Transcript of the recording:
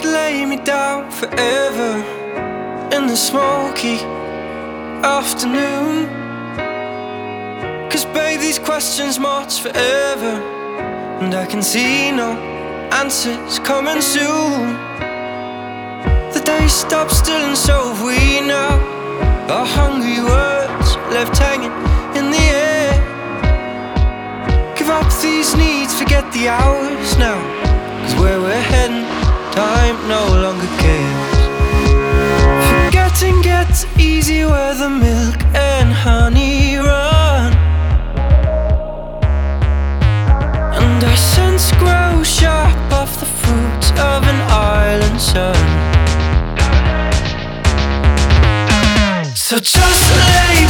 could lay me down forever in the smoky afternoon. 'Cause babe, these questions march forever, and I can see no answers coming soon. The day stops still, and so have we now. Our hungry words left hanging in the air. Give up these needs, forget the hours now.